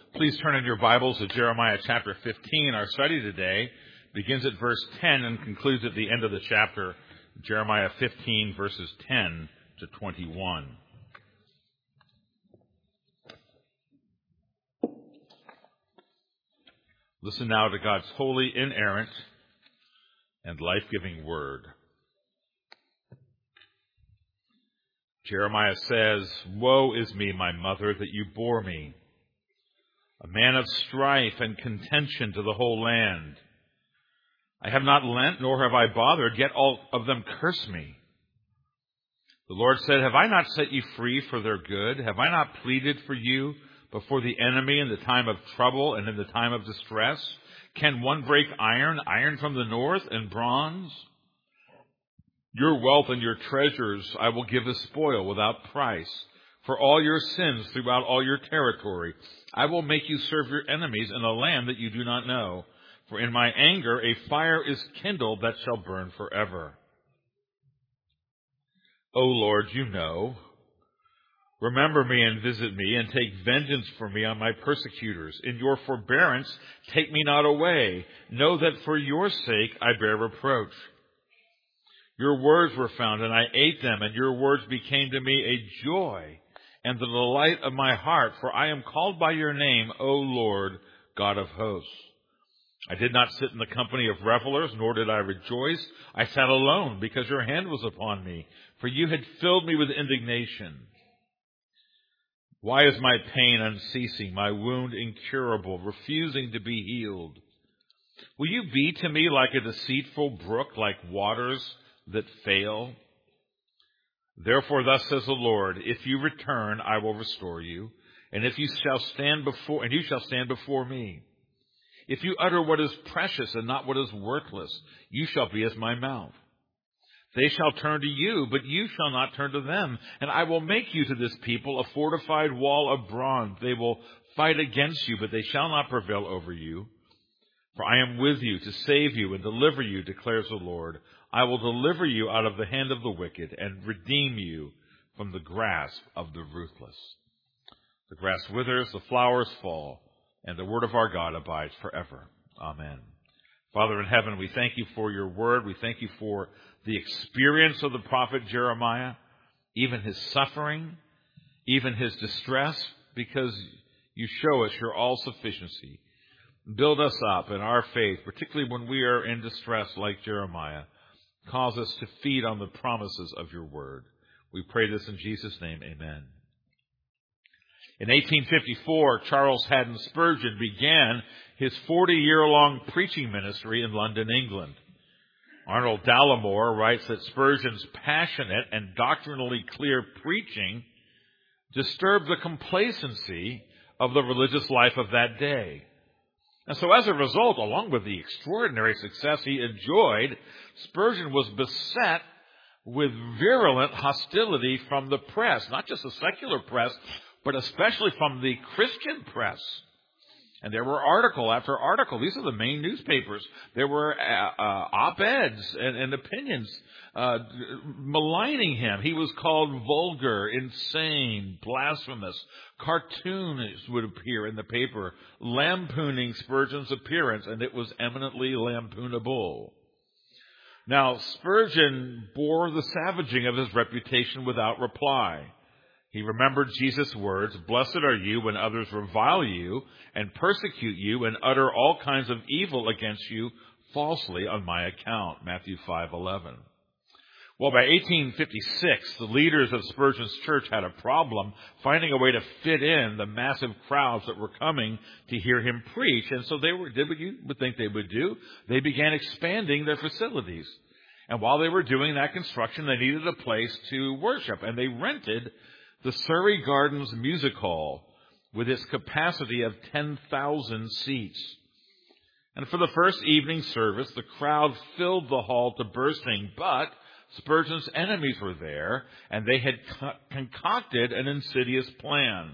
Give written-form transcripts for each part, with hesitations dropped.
Please turn in your Bibles to Jeremiah chapter 15. Our study today begins at verse 10 and concludes at the end of the chapter, Jeremiah 15, verses 10 to 21. Listen now to God's holy, inerrant, and life-giving word. Jeremiah says, "Woe is me, my mother, that you bore me, a man of strife and contention to the whole land. I have not lent, nor have I bothered, yet all of them curse me. The Lord said, have I not set you free for their good? Have I not pleaded for you before the enemy in the time of trouble and in the time of distress? Can one break iron, iron from the north, and bronze? Your wealth and your treasures I will give as spoil without price. For all your sins throughout all your territory, I will make you serve your enemies in a land that you do not know. For in my anger a fire is kindled that shall burn forever. O Lord, you know. Remember me and visit me, and take vengeance for me on my persecutors. In your forbearance take me not away. Know that for your sake I bear reproach. Your words were found, and I ate them, and your words became to me a joy and the delight of my heart, for I am called by your name, O Lord, God of hosts. I did not sit in the company of revelers, nor did I rejoice. I sat alone, because your hand was upon me, for you had filled me with indignation. Why is my pain unceasing, my wound incurable, refusing to be healed? Will you be to me like a deceitful brook, like waters that fail? Therefore, thus says the Lord, if you return, I will restore you, and you shall stand before me. If you utter what is precious and not what is worthless, you shall be as my mouth. They shall turn to you, but you shall not turn to them, and I will make you to this people a fortified wall of bronze. They will fight against you, but they shall not prevail over you. For I am with you to save you and deliver you, declares the Lord. I will deliver you out of the hand of the wicked and redeem you from the grasp of the ruthless. The grass withers, the flowers fall, and the word of our God abides forever. Amen. Father in heaven, we thank you for your word. We thank you for the experience of the prophet Jeremiah, even his suffering, even his distress, because you show us your all-sufficiency. Build us up in our faith, particularly when we are in distress like Jeremiah. Cause us to feed on the promises of your word. We pray this in Jesus' name, amen. In 1854, Charles Haddon Spurgeon began his 40-year-long preaching ministry in London, England. Arnold Dallimore writes that Spurgeon's passionate and doctrinally clear preaching disturbed the complacency of the religious life of that day. And so as a result, along with the extraordinary success he enjoyed, Spurgeon was beset with virulent hostility from the press, not just the secular press, but especially from the Christian press. And there were article after article. These are the main newspapers. There were op-eds and opinions maligning him. He was called vulgar, insane, blasphemous. Cartoons would appear in the paper lampooning Spurgeon's appearance, and it was eminently lampoonable. Now, Spurgeon bore the savaging of his reputation without reply. He remembered Jesus' words, blessed are you when others revile you and persecute you and utter all kinds of evil against you falsely on my account. Matthew 5:11. Well, by 1856, the leaders of Spurgeon's church had a problem finding a way to fit in the massive crowds that were coming to hear him preach. And so they did what you would think they would do. They began expanding their facilities. And while they were doing that construction, they needed a place to worship. And they rented the Surrey Gardens Music Hall with its capacity of 10,000 seats. And for the first evening service, the crowd filled the hall to bursting, but Spurgeon's enemies were there, and they had concocted an insidious plan.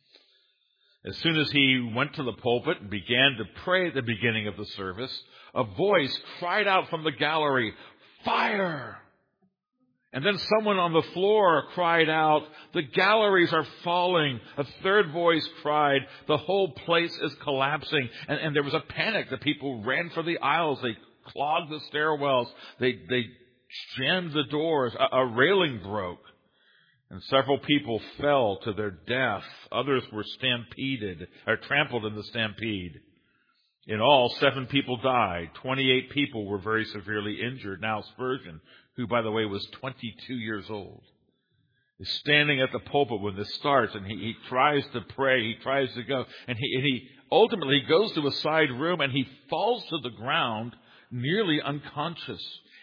As soon as he went to the pulpit and began to pray at the beginning of the service, a voice cried out from the gallery, "Fire!" And then someone on the floor cried out, "The galleries are falling." A third voice cried, "The whole place is collapsing." And there was a panic. The people ran for the aisles. They clogged the stairwells. They jammed the doors. A railing broke. And several people fell to their death. Others were trampled in the stampede. In all, 7 people died. 28 people were very severely injured. Now Spurgeon, who, by the way, was 22 years old, is standing at the pulpit when this starts, and he tries to pray. He tries to go. And he ultimately goes to a side room, and he falls to the ground, nearly unconscious.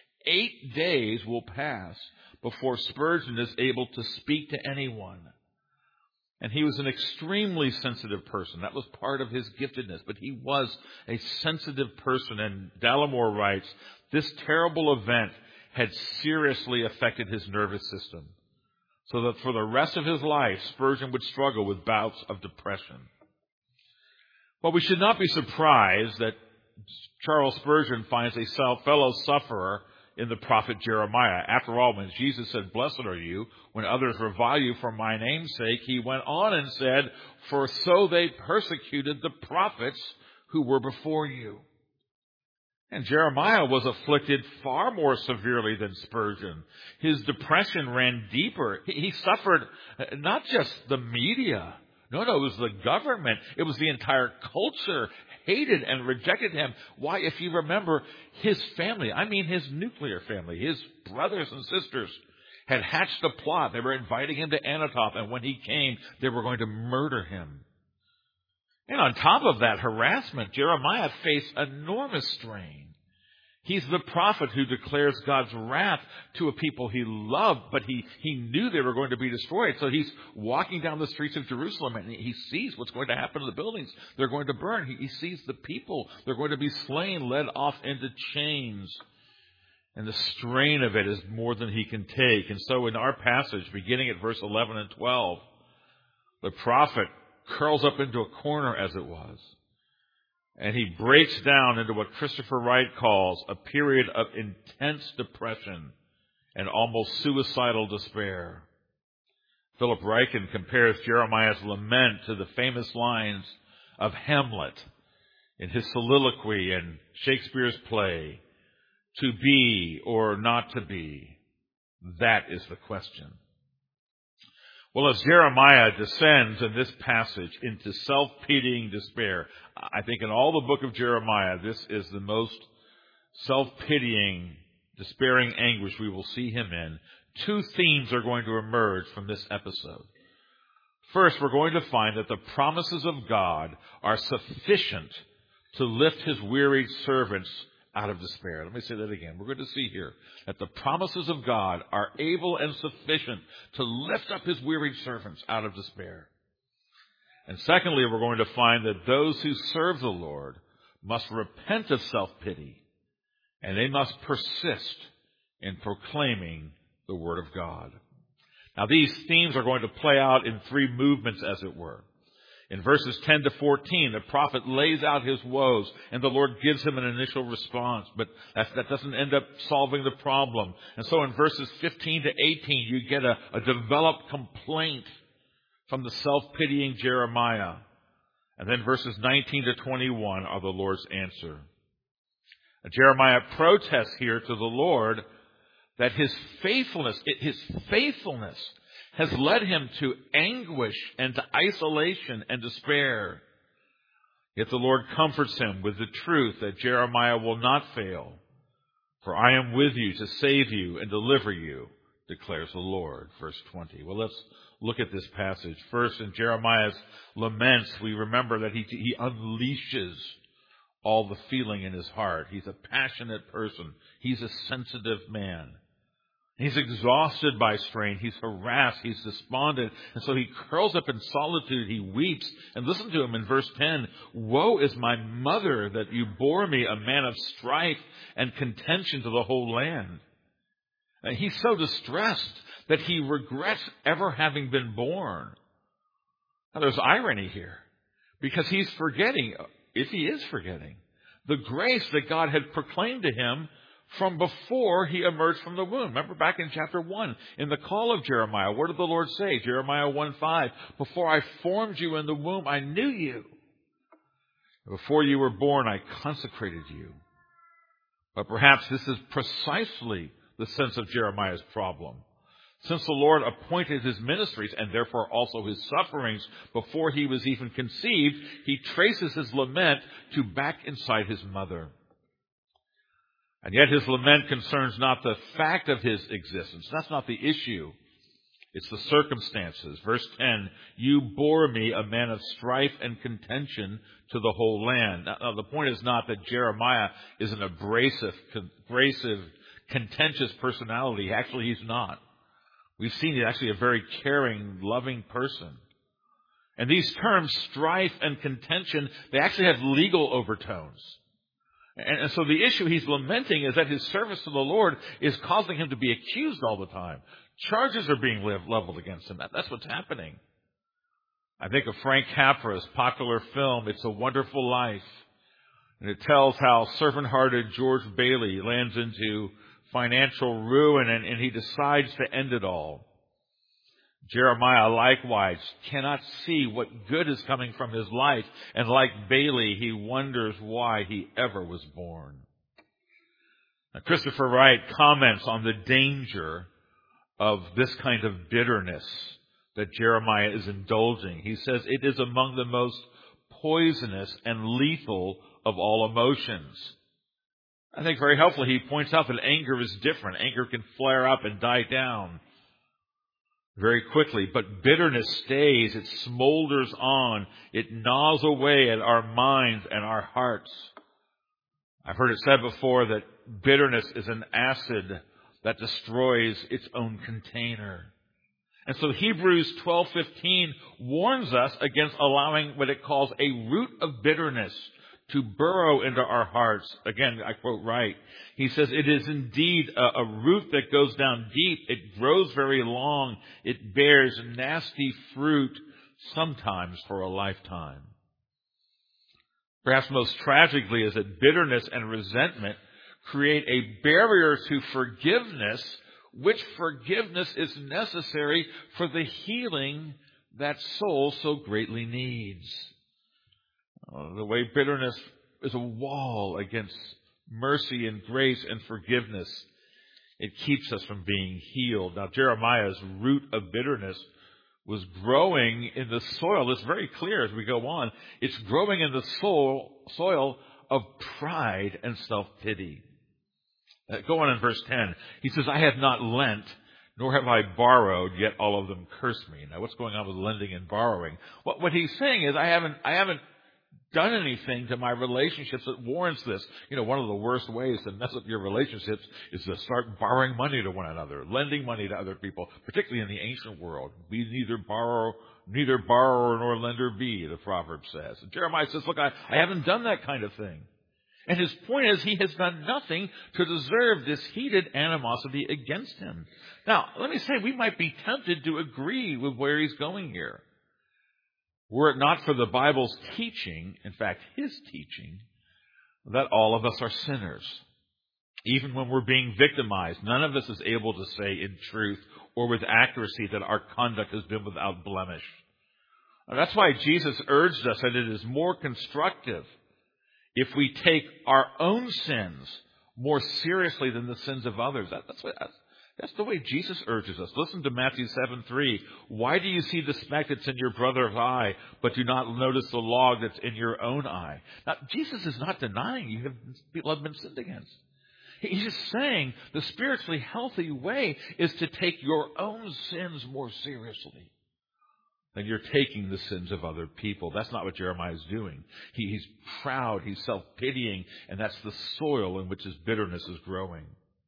8 days will pass before Spurgeon is able to speak to anyone. And he was an extremely sensitive person. That was part of his giftedness. But he was a sensitive person. And Dallimore writes, this terrible event had seriously affected his nervous system, so that for the rest of his life, Spurgeon would struggle with bouts of depression. Well, we should not be surprised that Charles Spurgeon finds a fellow sufferer in the prophet Jeremiah. After all, when Jesus said, "Blessed are you when others revile you for my name's sake," he went on and said, "For so they persecuted the prophets who were before you." And Jeremiah was afflicted far more severely than Spurgeon. His depression ran deeper. He suffered not just the media. No, it was the government. It was the entire culture hated and rejected him. Why? If you remember, his family, his nuclear family, his brothers and sisters, had hatched a plot. They were inviting him to Anathoth, and when he came, they were going to murder him. And on top of that harassment, Jeremiah faced enormous strain. He's the prophet who declares God's wrath to a people he loved, but he knew they were going to be destroyed. So he's walking down the streets of Jerusalem, and he sees what's going to happen to the buildings. They're going to burn. He sees the people. They're going to be slain, led off into chains. And the strain of it is more than he can take. And so in our passage, beginning at verse 11 and 12, the prophet curls up into a corner, as it was. And he breaks down into what Christopher Wright calls a period of intense depression and almost suicidal despair. Philip Ryken compares Jeremiah's lament to the famous lines of Hamlet in his soliloquy in Shakespeare's play, "To be or not to be, that is the question." Well, as Jeremiah descends in this passage into self-pitying despair, I think in all the book of Jeremiah, this is the most self-pitying, despairing anguish we will see him in. 2 themes are going to emerge from this episode. First, we're going to find that the promises of God are sufficient to lift his wearied servants out of despair. Let me say that again. We're going to see here that the promises of God are able and sufficient to lift up his wearied servants out of despair. And secondly, we're going to find that those who serve the Lord must repent of self-pity, and they must persist in proclaiming the Word of God. Now, these themes are going to play out in 3 movements, as it were. In verses 10 to 14, the prophet lays out his woes, and the Lord gives him an initial response, but that doesn't end up solving the problem. And so in verses 15 to 18, you get a developed complaint from the self-pitying Jeremiah. And then verses 19 to 21 are the Lord's answer. Jeremiah protests here to the Lord that his faithfulness has led him to anguish and to isolation and despair. Yet the Lord comforts him with the truth that Jeremiah will not fail. "For I am with you to save you and deliver you, declares the Lord." Verse 20. Well, let's look at this passage. First, in Jeremiah's laments, we remember that he unleashes all the feeling in his heart. He's a passionate person. He's a sensitive man. He's exhausted by strain. He's harassed. He's despondent. And so he curls up in solitude. He weeps. And listen to him in verse 10. "Woe is my mother that you bore me, a man of strife and contention to the whole land." And he's so distressed that he regrets ever having been born. Now, there's irony here, because he's forgetting, if he is forgetting, the grace that God had proclaimed to him from before he emerged from the womb. Remember back in chapter 1, in the call of Jeremiah, what did the Lord say? Jeremiah 1:5, before I formed you in the womb, I knew you. Before you were born, I consecrated you. But perhaps this is precisely the sense of Jeremiah's problem. Since the Lord appointed his ministries and therefore also his sufferings before he was even conceived, he traces his lament to back inside his mother. And yet his lament concerns not the fact of his existence. That's not the issue. It's the circumstances. Verse 10, you bore me, a man of strife and contention, to the whole land. Now the point is not that Jeremiah is an abrasive, contentious personality. Actually, he's not. We've seen he's actually a very caring, loving person. And these terms, strife and contention, they actually have legal overtones. And so the issue he's lamenting is that his service to the Lord is causing him to be accused all the time. Charges are being leveled against him. That's what's happening. I think of Frank Capra's popular film, It's a Wonderful Life. And it tells how servant-hearted George Bailey lands into financial ruin and he decides to end it all. Jeremiah likewise cannot see what good is coming from his life, and like Bailey, he wonders why he ever was born. Now, Christopher Wright comments on the danger of this kind of bitterness that Jeremiah is indulging. He says it is among the most poisonous and lethal of all emotions. I think very helpfully he points out that anger is different. Anger can flare up and die down very quickly, but bitterness stays. It smolders on. It gnaws away at our minds and our hearts. I've heard it said before that bitterness is an acid that destroys its own container. And so Hebrews 12:15 warns us against allowing what it calls a root of bitterness to burrow into our hearts. Again, I quote Wright. He says, it is indeed a root that goes down deep. It grows very long. It bears nasty fruit, sometimes for a lifetime. Perhaps most tragically is that bitterness and resentment create a barrier to forgiveness, which forgiveness is necessary for the healing that soul so greatly needs. The way bitterness is a wall against mercy and grace and forgiveness, it keeps us from being healed. Now, Jeremiah's root of bitterness was growing in the soil. It's very clear as we go on. It's growing in the soil of pride and self-pity. Go on in verse 10. He says, I have not lent, nor have I borrowed, yet all of them curse me. Now, what's going on with lending and borrowing? What he's saying is, I haven't done anything to my relationships that warrants this. You know, one of the worst ways to mess up your relationships is to start borrowing money to one another, lending money to other people, particularly in the ancient world. Be neither borrower nor lender be, the proverb says. And Jeremiah says, look, I haven't done that kind of thing. And his point is he has done nothing to deserve this heated animosity against him. Now, let me say, we might be tempted to agree with where he's going here. Were it not for the Bible's teaching, in fact, his teaching, that all of us are sinners. Even when we're being victimized, none of us is able to say in truth or with accuracy that our conduct has been without blemish. And that's why Jesus urged us that it is more constructive if we take our own sins more seriously than the sins of others. That's the way Jesus urges us. Listen to Matthew 7:3. Why do you see the speck that's in your brother's eye, but do not notice the log that's in your own eye? Now, Jesus is not denying people have been sinned against. He's just saying the spiritually healthy way is to take your own sins more seriously than you're taking the sins of other people. That's not what Jeremiah is doing. He's proud, he's self-pitying, and that's the soil in which his bitterness is growing.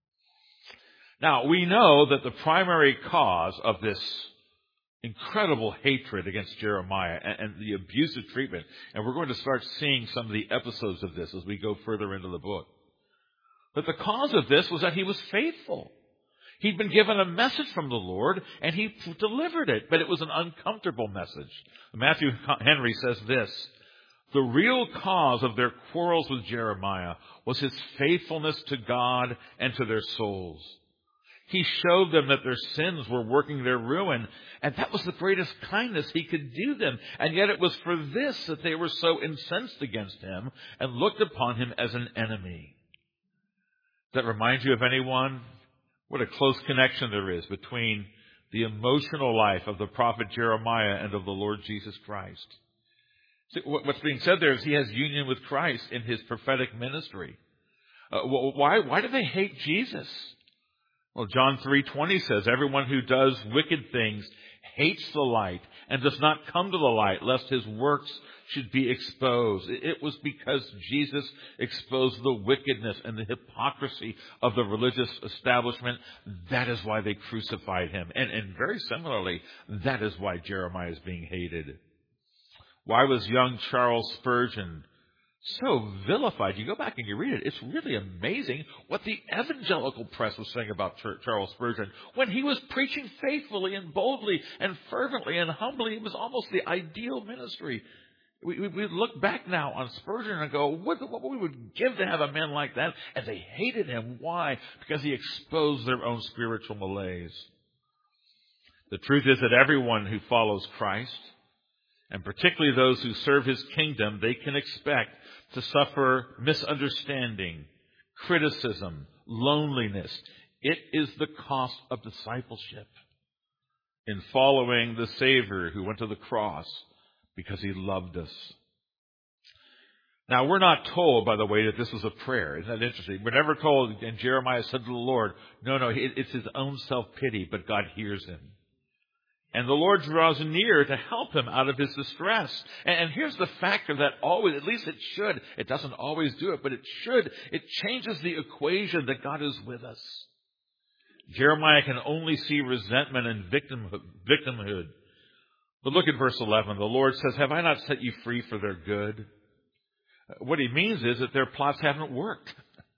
Now, we know that the primary cause of this incredible hatred against Jeremiah and the abusive treatment, and we're going to start seeing some of the episodes of this as we go further into the book. But the cause of this was that he was faithful. He'd been given a message from the Lord, and he delivered it, but it was an uncomfortable message. Matthew Henry says this, The real cause of their quarrels with Jeremiah was his faithfulness to God and to their souls. He showed them that their sins were working their ruin, and that was the greatest kindness he could do them. And yet it was for this that they were so incensed against him and looked upon him as an enemy. Does that remind you of anyone? What a close connection there is between the emotional life of the prophet Jeremiah and of the Lord Jesus Christ. See, what's being said there is he has union with Christ in his prophetic ministry. Why do they hate Jesus? Well, John 3:20 says, everyone who does wicked things hates the light and does not come to the light, lest his works should be exposed. It was because Jesus exposed the wickedness and the hypocrisy of the religious establishment. That is why they crucified him. And very similarly, that is why Jeremiah is being hated. Why was young Charles Spurgeon so vilified? You go back and you read it. It's really amazing what the evangelical press was saying about Charles Spurgeon. When he was preaching faithfully and boldly and fervently and humbly, it was almost the ideal ministry. We look back now on Spurgeon and go, what we would give to have a man like that? And they hated him. Why? Because he exposed their own spiritual malaise. The truth is that everyone who follows Christ, and particularly those who serve his kingdom, they can expect to suffer misunderstanding, criticism, loneliness. It is the cost of discipleship in following the Savior who went to the cross because he loved us. Now, we're not told, by the way, that this was a prayer. Isn't that interesting? We're never told, and Jeremiah said to the Lord, no, it's his own self-pity, but God hears him. And the Lord draws near to help him out of his distress. And here's the factor that always, at least it should, it doesn't always do it, but it should, it changes the equation that God is with us. Jeremiah can only see resentment and victimhood. But look at verse 11. The Lord says, have I not set you free for their good? What he means is that their plots haven't worked.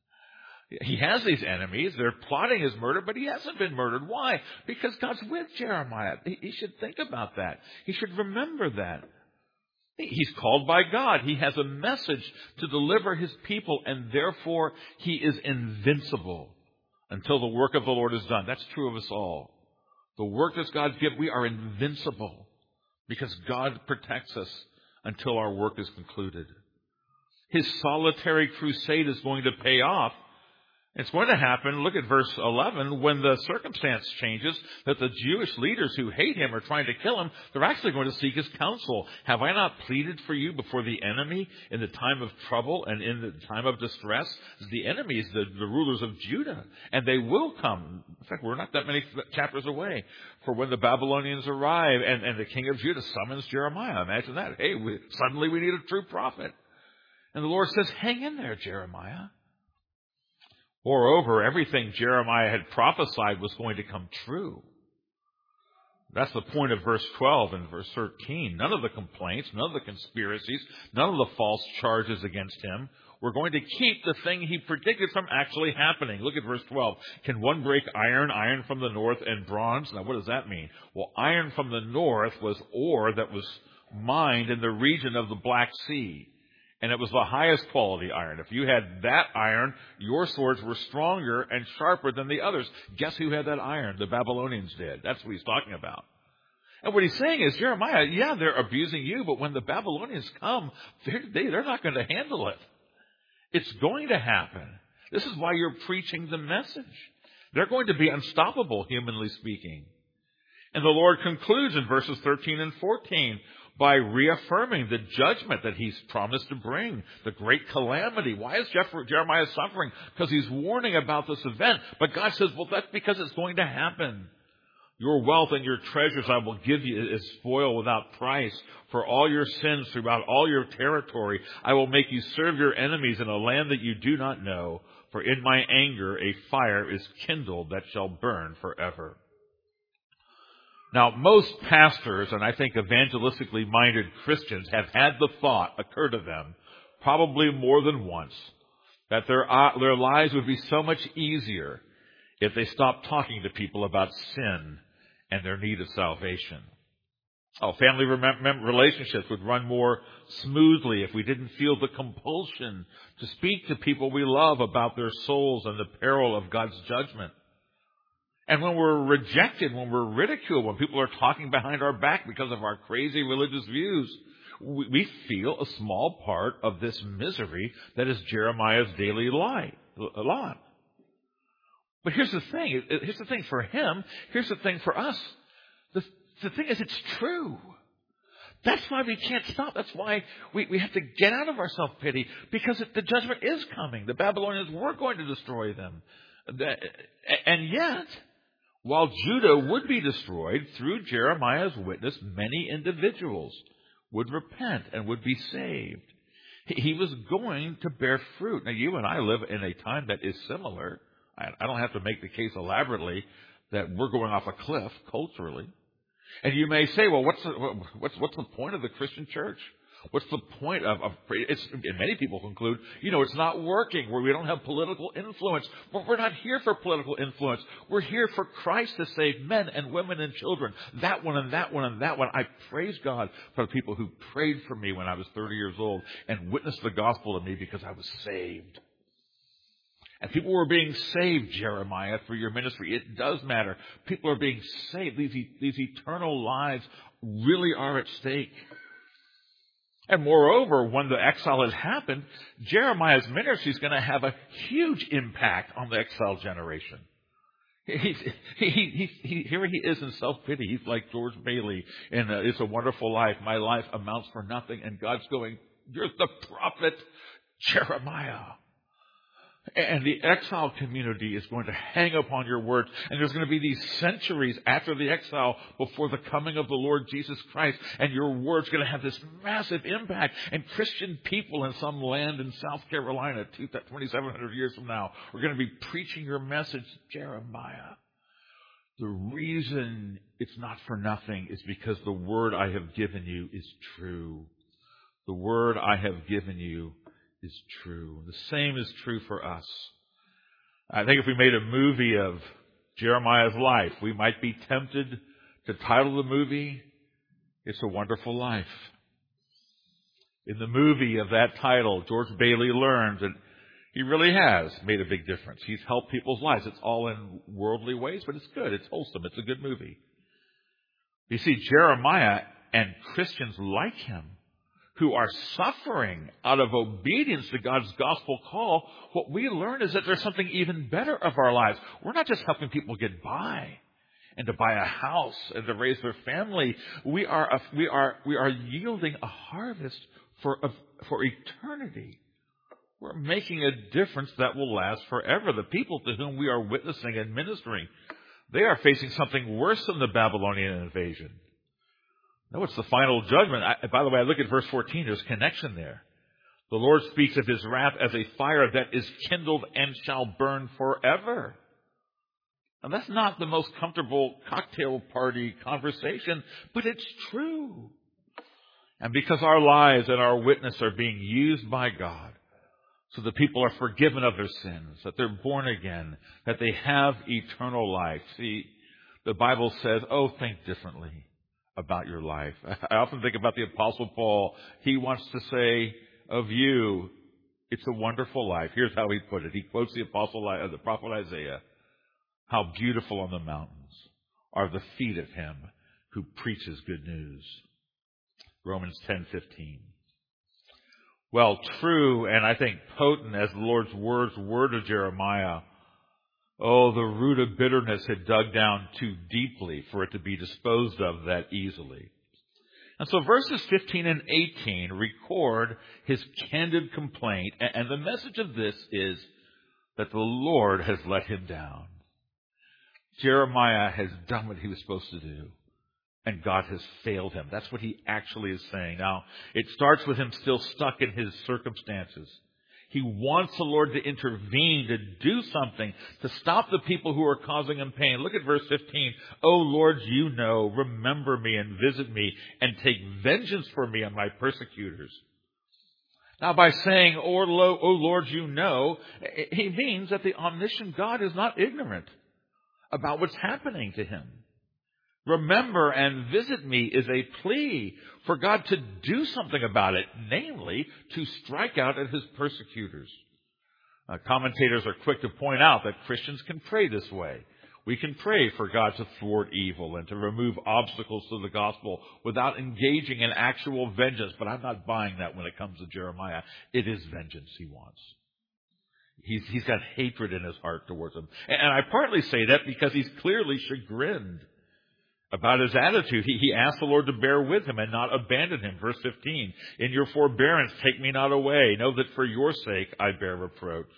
He has these enemies. They're plotting his murder, but he hasn't been murdered. Why? Because God's with Jeremiah. He should think about that. He should remember that. He's called by God. He has a message to deliver his people, and therefore he is invincible until the work of the Lord is done. That's true of us all. The work that God's given, we are invincible because God protects us until our work is concluded. His solitary crusade is going to pay off. It's going to happen, look at verse 11, when the circumstance changes that the Jewish leaders who hate him are trying to kill him, they're actually going to seek his counsel. Have I not pleaded for you before the enemy in the time of trouble and in the time of distress? The enemies, the rulers of Judah, and they will come. In fact, we're not that many chapters away for when the Babylonians arrive and the king of Judah summons Jeremiah. Imagine that. Hey, suddenly we need a true prophet. And the Lord says, hang in there, Jeremiah. Moreover, everything Jeremiah had prophesied was going to come true. That's the point of verse 12 and verse 13. None of the complaints, none of the conspiracies, none of the false charges against him were going to keep the thing he predicted from actually happening. Look at verse 12. Can one break iron from the north, and bronze? Now, what does that mean? Well, iron from the north was ore that was mined in the region of the Black Sea. And it was the highest quality iron. If you had that iron, your swords were stronger and sharper than the others. Guess who had that iron? The Babylonians did. That's what he's talking about. And what he's saying is, Jeremiah, yeah, they're abusing you, but when the Babylonians come, they're not going to handle it. It's going to happen. This is why you're preaching the message. They're going to be unstoppable, humanly speaking. And the Lord concludes in verses 13 and 14 by reaffirming the judgment that he's promised to bring, the great calamity. Why is Jeremiah suffering? Because he's warning about this event. But God says, well, that's because it's going to happen. Your wealth and your treasures I will give you as spoil without price. For all your sins throughout all your territory, I will make you serve your enemies in a land that you do not know. For in my anger a fire is kindled that shall burn forever. Now, most pastors, and I think evangelistically minded Christians, have had the thought occur to them, probably more than once, that their lives would be so much easier if they stopped talking to people about sin and their need of salvation. Family relationships would run more smoothly if we didn't feel the compulsion to speak to people we love about their souls and the peril of God's judgment. And when we're rejected, when we're ridiculed, when people are talking behind our back because of our crazy religious views, we feel a small part of this misery that is Jeremiah's daily lot. But here's the thing. Here's the thing for him. Here's the thing for us. The thing is, it's true. That's why we can't stop. That's why we have to get out of our self-pity, because the judgment is coming. The Babylonians were going to destroy them. And yet, while Judah would be destroyed, through Jeremiah's witness, many individuals would repent and would be saved. He was going to bear fruit. Now, you and I live in a time that is similar. I don't have to make the case elaborately that we're going off a cliff culturally. And you may say, well, what's the point of the Christian church? What's the point of and many people conclude, it's not working, where we don't have political influence. But we're not here for political influence. We're here for Christ to save men and women and children. That one and that one and that one. I praise God for the people who prayed for me when I was 30 years old and witnessed the gospel to me because I was saved. And people were being saved, Jeremiah, through your ministry. It does matter. People are being saved. These eternal lives really are at stake. And moreover, when the exile has happened, Jeremiah's ministry is going to have a huge impact on the exiled generation. Here he is in self-pity. He's like George Bailey in It's a Wonderful Life. My life amounts for nothing. And God's going, you're the prophet Jeremiah. And the exile community is going to hang upon your words. And there's going to be these centuries after the exile before the coming of the Lord Jesus Christ. And your word's going to have this massive impact. And Christian people in some land in South Carolina 2,700 years from now are going to be preaching your message, Jeremiah. The reason it's not for nothing is because the word I have given you is true. The word I have given you is true. The same is true for us. I think if we made a movie of Jeremiah's life, we might be tempted to title the movie, It's a Wonderful Life. In the movie of that title, George Bailey learns that he really has made a big difference. He's helped people's lives. It's all in worldly ways, but it's good. It's wholesome. It's a good movie. You see, Jeremiah and Christians like him, who are suffering out of obedience to God's gospel call, what we learn is that there's something even better of our lives. We're not just helping people get by and to buy a house and to raise their family. We are yielding a harvest for eternity. We're making a difference that will last forever. The people to whom we are witnessing and ministering, they are facing something worse than the Babylonian invasion. No, it's the final judgment. By the way, I look at verse 14. There's connection there. The Lord speaks of his wrath as a fire that is kindled and shall burn forever. And that's not the most comfortable cocktail party conversation, but it's true. And because our lives and our witness are being used by God, so that people are forgiven of their sins, that they're born again, that they have eternal life. See, the Bible says, think differently about your life. I often think about the Apostle Paul. He wants to say of you, it's a wonderful life. Here's how he put it. He quotes the prophet Isaiah. How beautiful on the mountains are the feet of him who preaches good news. Romans 10:15. Well, true and I think potent as the Lord's words were to Jeremiah, the root of bitterness had dug down too deeply for it to be disposed of that easily. And so verses 15 and 18 record his candid complaint, and the message of this is that the Lord has let him down. Jeremiah has done what he was supposed to do, and God has failed him. That's what he actually is saying. Now, it starts with him still stuck in his circumstances. He wants the Lord to intervene, to do something, to stop the people who are causing him pain. Look at verse 15. O Lord, you know, remember me and visit me and take vengeance for me on my persecutors. Now, by saying, O Lord, you know, he means that the omniscient God is not ignorant about what's happening to him. Remember and visit me is a plea for God to do something about it, namely to strike out at his persecutors. Commentators are quick to point out that Christians can pray this way. We can pray for God to thwart evil and to remove obstacles to the gospel without engaging in actual vengeance. But I'm not buying that when it comes to Jeremiah. It is vengeance he wants. He's got hatred in his heart towards them. And I partly say that because he's clearly chagrined about his attitude. He asked the Lord to bear with him and not abandon him. Verse 15, in your forbearance take me not away. Know that for your sake I bear reproach.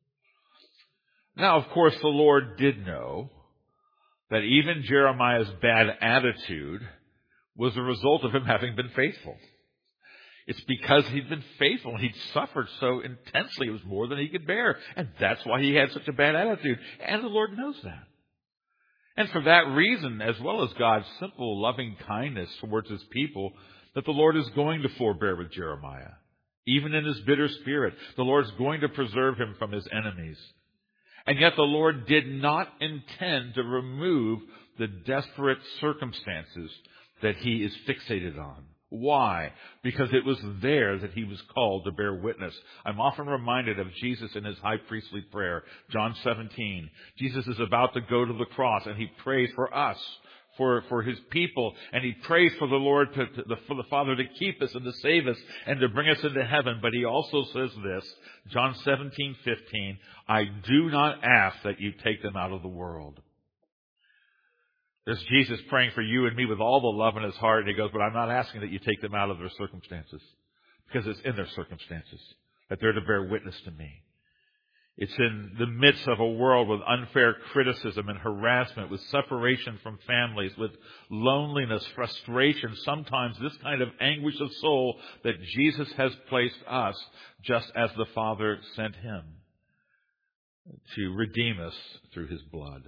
Now, of course, the Lord did know that even Jeremiah's bad attitude was the result of him having been faithful. It's because he'd been faithful and he'd suffered so intensely. It was more than he could bear. And that's why he had such a bad attitude. And the Lord knows that. And for that reason, as well as God's simple loving kindness towards his people, that the Lord is going to forbear with Jeremiah. Even in his bitter spirit, the Lord's going to preserve him from his enemies. And yet the Lord did not intend to remove the desperate circumstances that he is fixated on. Why? Because it was there that he was called to bear witness. I'm often reminded of Jesus in his high priestly prayer, John 17. Jesus is about to go to the cross, and he prays for us, for his people, and he prays for the Lord, for the Father to keep us and to save us and to bring us into heaven. But he also says this, John 17:15, I do not ask that you take them out of the world. There's Jesus praying for you and me with all the love in his heart. And he goes, but I'm not asking that you take them out of their circumstances, because it's in their circumstances that they're to bear witness to me. It's in the midst of a world with unfair criticism and harassment, with separation from families, with loneliness, frustration, sometimes this kind of anguish of soul, that Jesus has placed us, just as the Father sent him, to redeem us through his blood.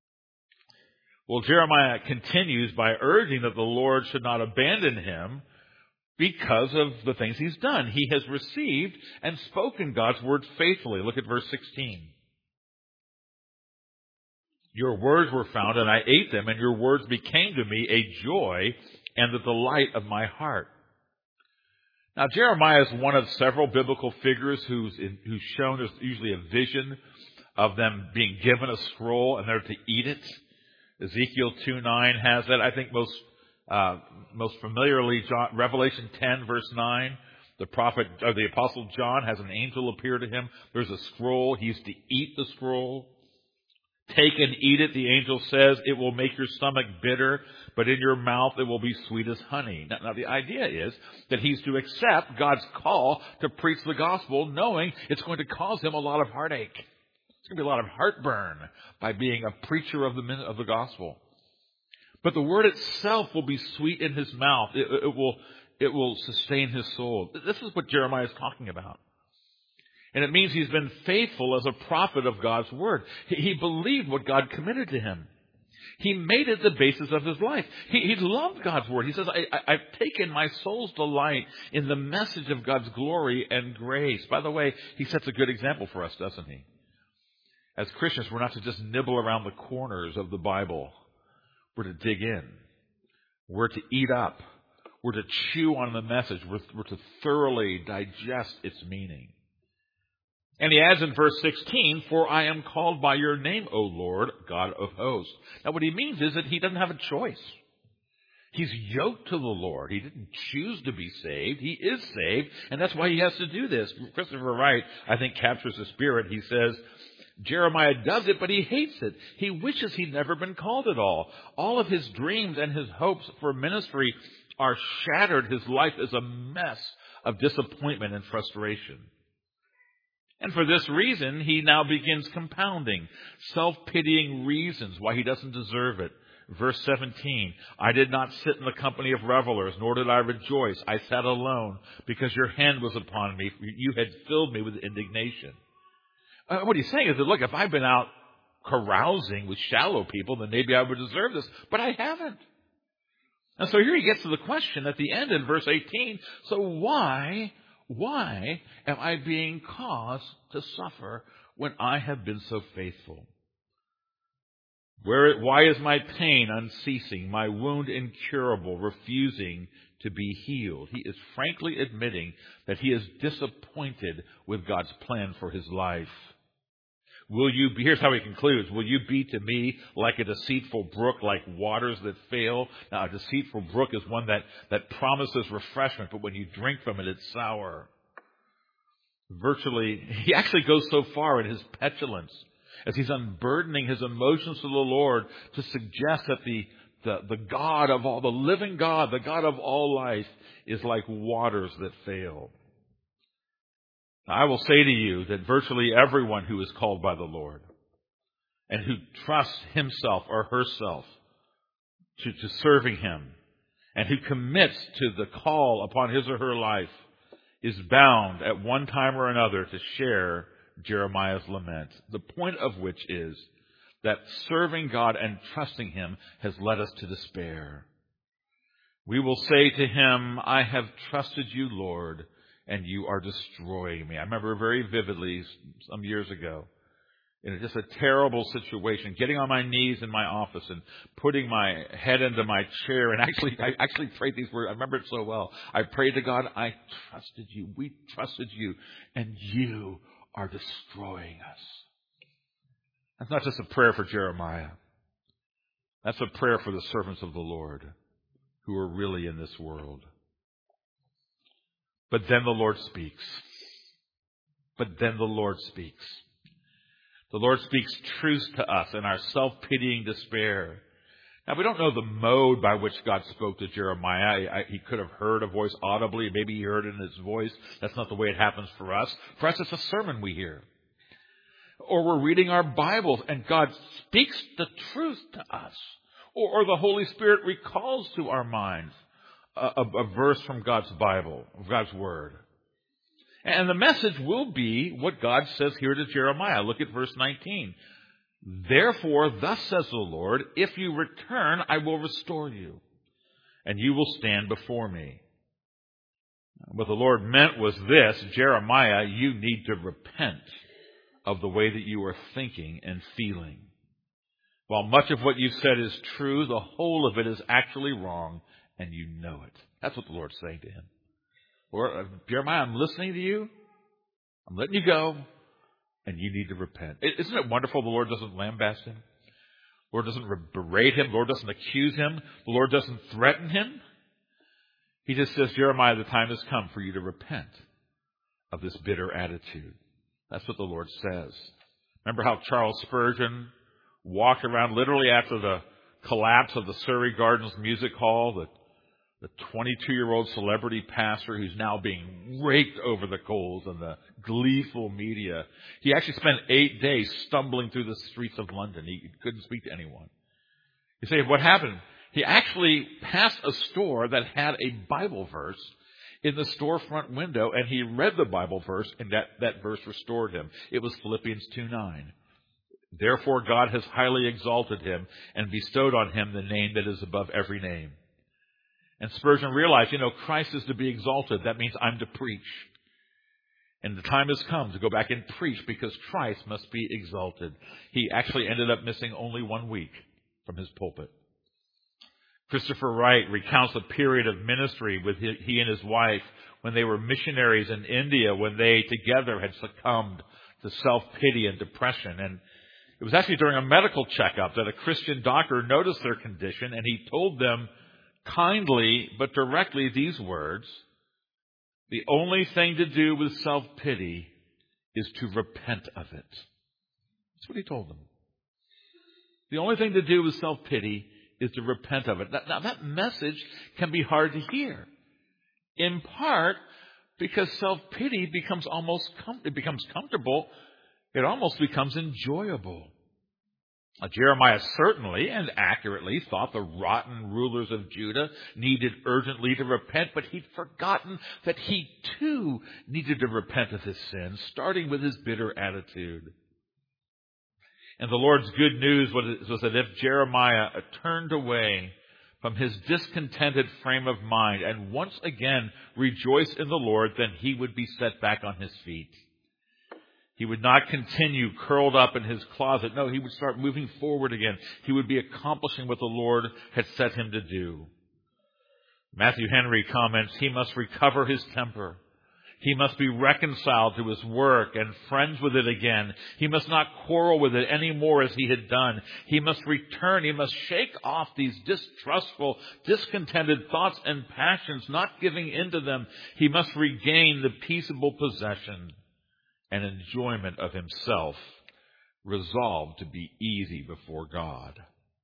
Well, Jeremiah continues by urging that the Lord should not abandon him because of the things he's done. He has received and spoken God's word faithfully. Look at verse 16. Your words were found, and I ate them, and your words became to me a joy and the delight of my heart. Now, Jeremiah is one of several biblical figures who's shown as usually a vision of them being given a scroll and they're to eat it. Ezekiel 2:9 has that. I think most familiarly, Revelation 10 verse 9, the prophet or the apostle John has an angel appear to him. There's a scroll. He's to eat the scroll. Take and eat it, the angel says. It will make your stomach bitter, but in your mouth it will be sweet as honey. Now the idea is that he's to accept God's call to preach the gospel, knowing it's going to cause him a lot of heartache. It's going to be a lot of heartburn by being a preacher of the gospel. But the word itself will be sweet in his mouth. It will sustain his soul. This is what Jeremiah is talking about. And it means he's been faithful as a prophet of God's word. He believed what God committed to him. He made it the basis of his life. He loved God's word. He says, I've taken my soul's delight in the message of God's glory and grace. By the way, he sets a good example for us, doesn't he? As Christians, we're not to just nibble around the corners of the Bible. We're to dig in. We're to eat up. We're to chew on the message. We're to thoroughly digest its meaning. And he adds in verse 16, for I am called by your name, O Lord, God of hosts. Now what he means is that he doesn't have a choice. He's yoked to the Lord. He didn't choose to be saved. He is saved, and that's why he has to do this. Christopher Wright, I think, captures the spirit. He says, Jeremiah does it, but he hates it. He wishes he'd never been called at all. All of his dreams and his hopes for ministry are shattered. His life is a mess of disappointment and frustration. And for this reason, he now begins compounding self-pitying reasons why he doesn't deserve it. Verse 17, I did not sit in the company of revelers, nor did I rejoice. I sat alone because your hand was upon me. You had filled me with indignation. What he's saying is that, look, if I've been out carousing with shallow people, then maybe I would deserve this. But I haven't. And so here he gets to the question at the end in verse 18. So why am I being caused to suffer when I have been so faithful? Why is my pain unceasing, my wound incurable, refusing to be healed? He is frankly admitting that he is disappointed with God's plan for his life. Here's how he concludes, will you be to me like a deceitful brook, like waters that fail? Now, a deceitful brook is one that promises refreshment, but when you drink from it, it's sour. He actually goes so far in his petulance, as he's unburdening his emotions to the Lord, to suggest that the God of all, the living God, the God of all life, is like waters that fail. Now, I will say to you that virtually everyone who is called by the Lord and who trusts himself or herself to serving him and who commits to the call upon his or her life is bound at one time or another to share Jeremiah's lament, the point of which is that serving God and trusting him has led us to despair. We will say to him, I have trusted you, Lord, and you are destroying me. I remember very vividly some years ago, in just a terrible situation, getting on my knees in my office and putting my head into my chair. And I actually prayed these words. I remember it so well. I prayed to God, I trusted you. We trusted you. And you are destroying us. That's not just a prayer for Jeremiah. That's a prayer for the servants of the Lord who are really in this world. But then the Lord speaks. The Lord speaks truth to us in our self-pitying despair. Now, we don't know the mode by which God spoke to Jeremiah. He could have heard a voice audibly. Maybe he heard it in his voice. That's not the way it happens for us. For us, it's a sermon we hear. Or we're reading our Bibles and God speaks the truth to us. Or the Holy Spirit recalls to our minds a verse from God's Bible, God's Word. And the message will be what God says here to Jeremiah. Look at verse 19. Therefore, thus says the Lord, if you return, I will restore you, and you will stand before me. What the Lord meant was this, Jeremiah, you need to repent of the way that you are thinking and feeling. While much of what you've said is true, the whole of it is actually wrong, and you know it. That's what the Lord's saying to him. Lord, Jeremiah, I'm listening to you. I'm letting you go. And you need to repent. Isn't it wonderful the Lord doesn't lambaste him? The Lord doesn't berate him. The Lord doesn't accuse him. The Lord doesn't threaten him. He just says, Jeremiah, the time has come for you to repent of this bitter attitude. That's what the Lord says. Remember how Charles Spurgeon walked around literally after the collapse of the Surrey Gardens Music Hall, the 22-year-old celebrity pastor who's now being raked over the coals in the gleeful media. He actually spent 8 days stumbling through the streets of London. He couldn't speak to anyone. You say, what happened? He actually passed a store that had a Bible verse in the storefront window, and he read the Bible verse, and that verse restored him. It was Philippians 2:9. Therefore God has highly exalted him and bestowed on him the name that is above every name. And Spurgeon realized, Christ is to be exalted. That means I'm to preach. And the time has come to go back and preach because Christ must be exalted. He actually ended up missing only 1 week from his pulpit. Christopher Wright recounts a period of ministry with he and his wife when they were missionaries in India, when they together had succumbed to self-pity and depression. And it was actually during a medical checkup that a Christian doctor noticed their condition, and he told them kindly but directly these words, the only thing to do with self-pity is to repent of it. That's what he told them. The only thing to do with self-pity is to repent of it. Now that message can be hard to hear, in part because self-pity becomes comfortable. It almost becomes enjoyable. Jeremiah certainly and accurately thought the rotten rulers of Judah needed urgently to repent, but he'd forgotten that he too needed to repent of his sins, starting with his bitter attitude. And the Lord's good news was that if Jeremiah turned away from his discontented frame of mind and once again rejoiced in the Lord, then he would be set back on his feet. He would not continue curled up in his closet. No, he would start moving forward again. He would be accomplishing what the Lord had set him to do. Matthew Henry comments, he must recover his temper. He must be reconciled to his work and friends with it again. He must not quarrel with it any more as he had done. He must return. He must shake off these distrustful, discontented thoughts and passions, not giving in to them. He must regain the peaceable possession and enjoyment of himself, resolved to be easy before God.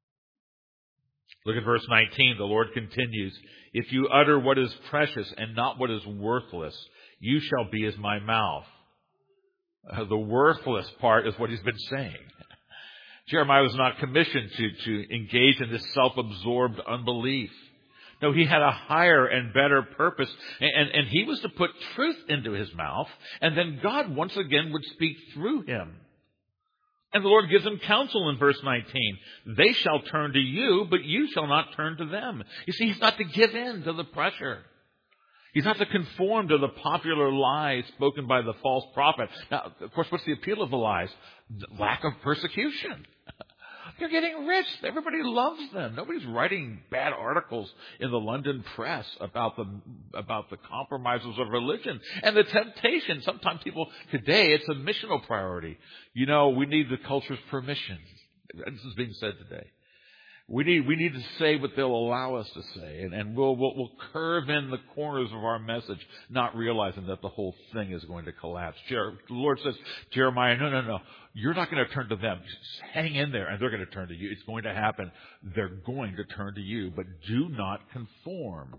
Look at verse 19. The Lord continues, if you utter what is precious and not what is worthless, you shall be as my mouth. The worthless part is what he's been saying. Jeremiah was not commissioned to engage in this self-absorbed unbelief. No, he had a higher and better purpose, and he was to put truth into his mouth, and then God once again would speak through him. And the Lord gives him counsel in verse 19. They shall turn to you, but you shall not turn to them. You see, he's not to give in to the pressure. He's not to conform to the popular lies spoken by the false prophet. Now, of course, what's the appeal of the lies? Lack of persecution. They're getting rich. Everybody loves them. Nobody's writing bad articles in the London press about the compromises of religion and the temptation. Sometimes people, today, it's a missional priority. You know, we need the culture's permission. This is being said today. We need to say what they'll allow us to say, and we'll curve in the corners of our message, not realizing that the whole thing is going to collapse. The Lord says, Jeremiah, no. You're not going to turn to them. Just hang in there, and they're going to turn to you. It's going to happen. They're going to turn to you, but do not conform.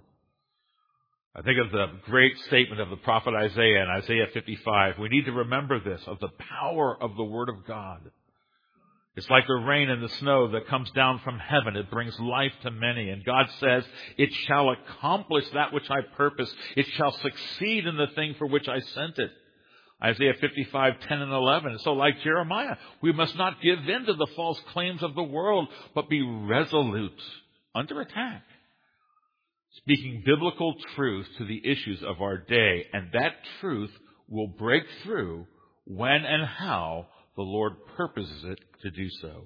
I think of the great statement of the prophet Isaiah in Isaiah 55. We need to remember this, of the power of the Word of God. It's like the rain and the snow that comes down from heaven. It brings life to many. And God says, it shall accomplish that which I purpose. It shall succeed in the thing for which I sent it. Isaiah 55, 10 and 11. So like Jeremiah, we must not give in to the false claims of the world, but be resolute under attack, speaking biblical truth to the issues of our day. And that truth will break through when and how the Lord purposes it to do so.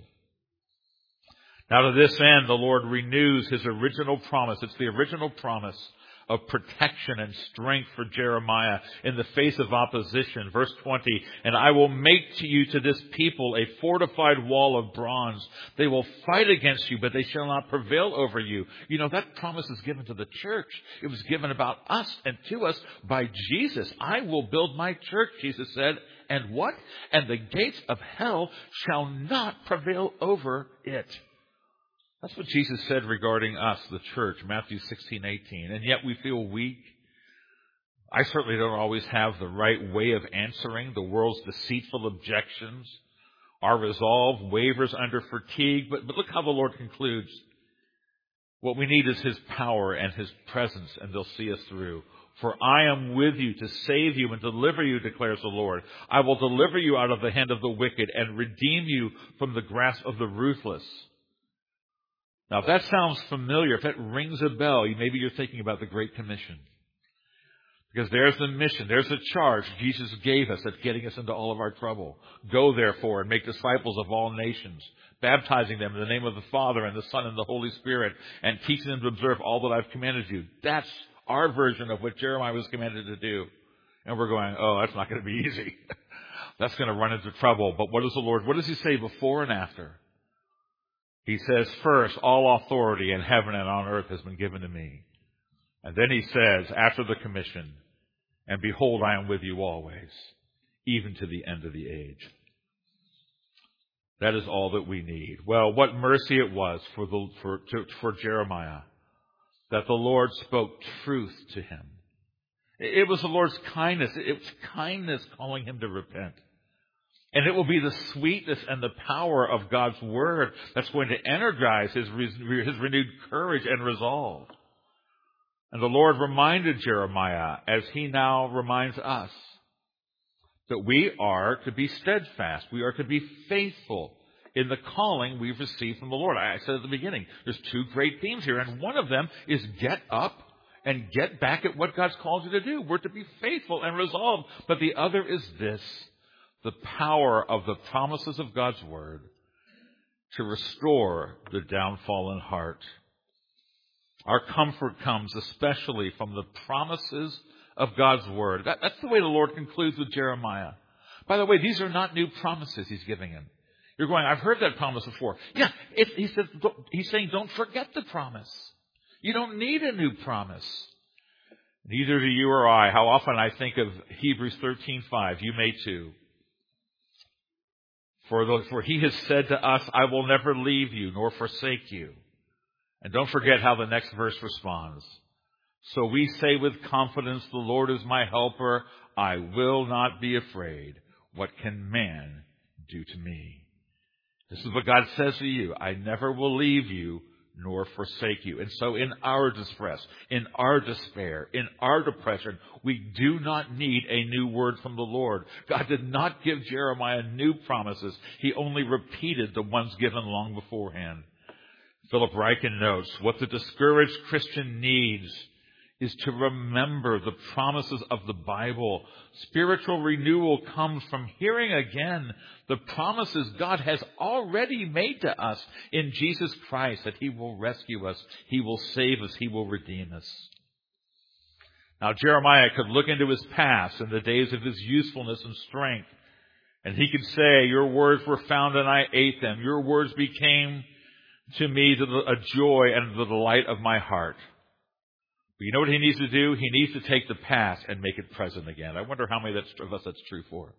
Now to this end, the Lord renews his original promise. It's the original promise of protection and strength for Jeremiah in the face of opposition. Verse 20, and I will make to you, to this people, a fortified wall of bronze. They will fight against you, but they shall not prevail over you. You know, that promise is given to the church. It was given about us and to us by Jesus. I will build my church, Jesus said. And what? And the gates of hell shall not prevail over it. That's what Jesus said regarding us, the church, Matthew 16:18. And yet we feel weak. I certainly don't always have the right way of answering the world's deceitful objections. Our resolve wavers under fatigue. But look how the Lord concludes. What we need is his power and his presence, and they'll see us through. For I am with you to save you and deliver you, declares the Lord. I will deliver you out of the hand of the wicked and redeem you from the grasp of the ruthless. Now, if that sounds familiar, if that rings a bell, maybe you're thinking about the Great Commission. Because there's the mission, there's the charge Jesus gave us that's getting us into all of our trouble. Go, therefore, and make disciples of all nations, baptizing them in the name of the Father and the Son and the Holy Spirit, and teaching them to observe all that I've commanded you. That's our version of what Jeremiah was commanded to do. And we're going, oh, that's not going to be easy. That's going to run into trouble. But what does he say before and after? He says, first, all authority in heaven and on earth has been given to me. And then he says, after the commission, and behold, I am with you always, even to the end of the age. That is all that we need. Well, what mercy it was for Jeremiah that the Lord spoke truth to him. It was the Lord's kindness. It was kindness calling him to repent. And it will be the sweetness and the power of God's word that's going to energize his renewed courage and resolve. And the Lord reminded Jeremiah, as he now reminds us, that we are to be steadfast. We are to be faithful in the calling we've received from the Lord. I said at the beginning, there's two great themes here, and one of them is get up and get back at what God's called you to do. We're to be faithful and resolved. But the other is this: the power of the promises of God's Word to restore the downfallen heart. Our comfort comes especially from the promises of God's Word. That's the way the Lord concludes with Jeremiah. By the way, these are not new promises he's giving him. You're going, I've heard that promise before. Yeah, he's saying don't forget the promise. You don't need a new promise. Neither do you or I. How often I think of Hebrews 13:5. You may too. For he has said to us, I will never leave you nor forsake you. And don't forget how the next verse responds. So we say with confidence, the Lord is my helper. I will not be afraid. What can man do to me? This is what God says to you. I never will leave you nor forsake you. And so in our distress, in our despair, in our depression, we do not need a new word from the Lord. God did not give Jeremiah new promises. He only repeated the ones given long beforehand. Philip Ryken notes, what the discouraged Christian needs is to remember the promises of the Bible. Spiritual renewal comes from hearing again the promises God has already made to us in Jesus Christ, that he will rescue us, he will save us, he will redeem us. Now, Jeremiah could look into his past and the days of his usefulness and strength, and he could say, your words were found and I ate them. Your words became to me a joy and the delight of my heart. But you know what he needs to do? He needs to take the past and make it present again. I wonder how many of us that's true for.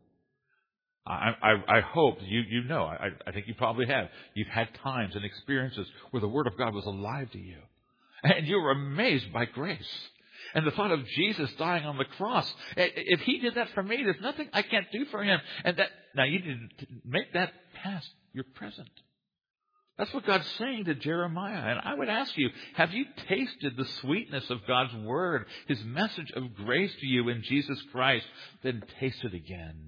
I hope you know. I think you probably have. You've had times and experiences where the Word of God was alive to you. And you were amazed by grace. And the thought of Jesus dying on the cross. If he did that for me, there's nothing I can't do for him. And now you need to make that past your present. That's what God's saying to Jeremiah. And I would ask you, have you tasted the sweetness of God's Word, his message of grace to you in Jesus Christ? Then taste it again.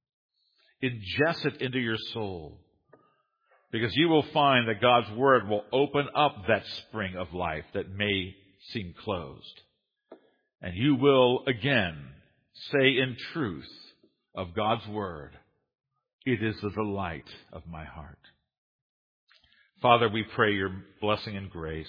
Ingest it into your soul. Because you will find that God's Word will open up that spring of life that may seem closed. And you will again say in truth of God's Word, it is the delight of my heart. Father, we pray your blessing and grace.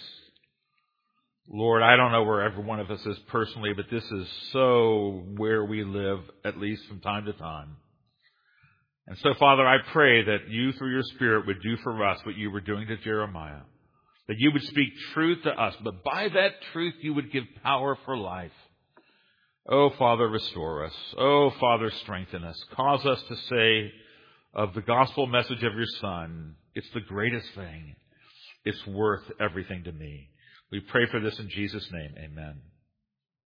Lord, I don't know where every one of us is personally, but this is so where we live, at least from time to time. And so, Father, I pray that you, through your Spirit, would do for us what you were doing to Jeremiah. That you would speak truth to us, but by that truth you would give power for life. Oh, Father, restore us. Oh, Father, strengthen us. Cause us to say of the gospel message of your Son, it's the greatest thing. It's worth everything to me. We pray for this in Jesus' name. Amen.